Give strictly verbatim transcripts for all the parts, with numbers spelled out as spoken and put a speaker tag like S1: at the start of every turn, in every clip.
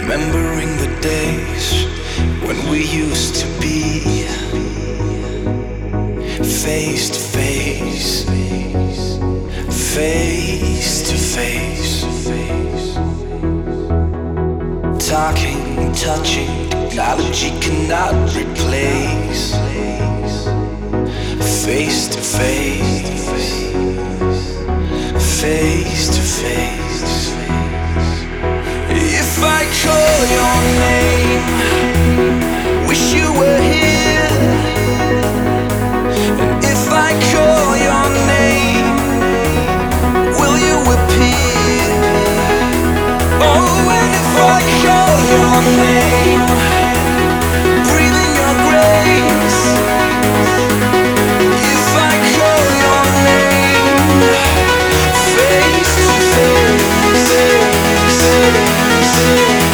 S1: Remembering the days when we used to be face to face, face to face, talking, touching, technology cannot replace face to face, face to face. If I call your name, wish you were here. And if I call your name, will you appear? Oh, and if I call your name, breathe in your grace. If I call your name, face to face, face to face.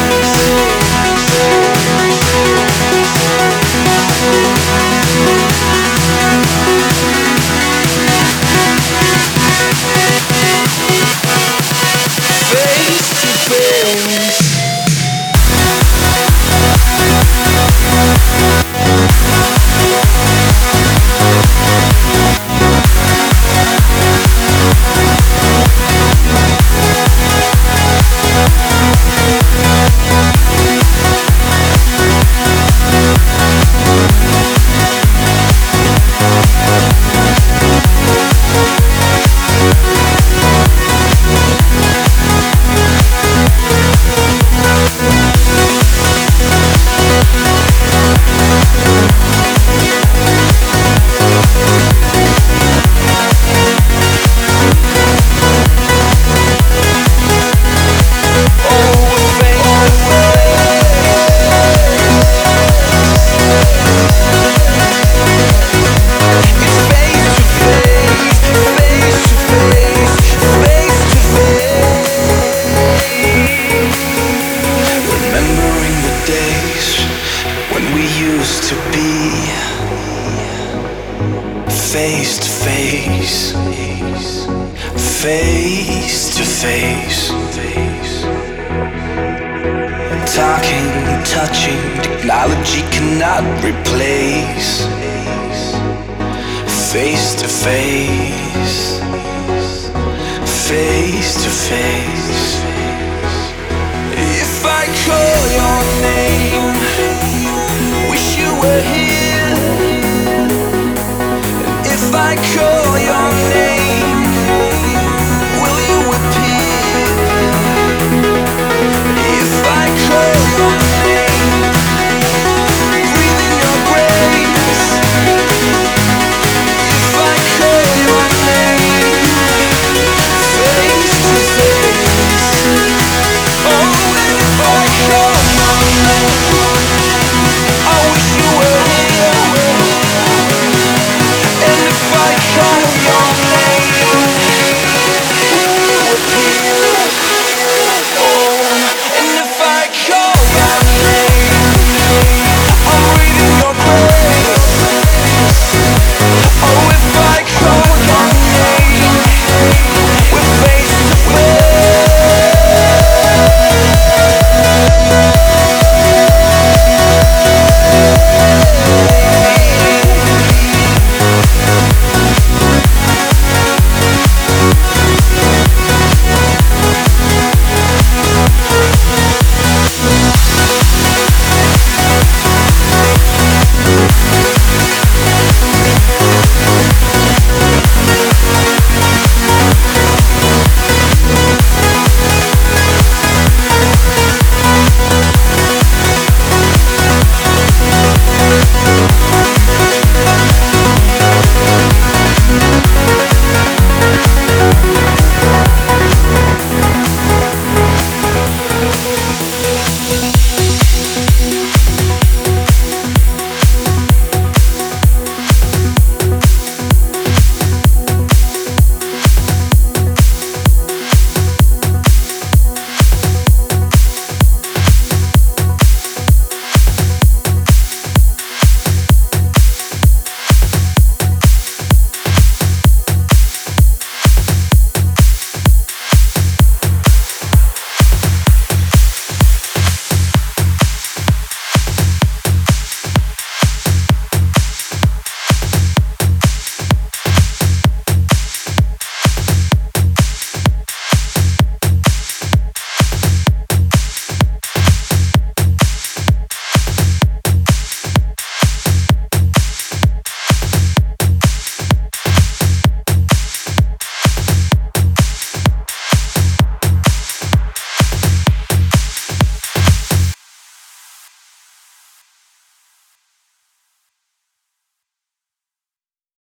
S1: Face to face, face to face, talking, touching, technology cannot replace face to face, face to face.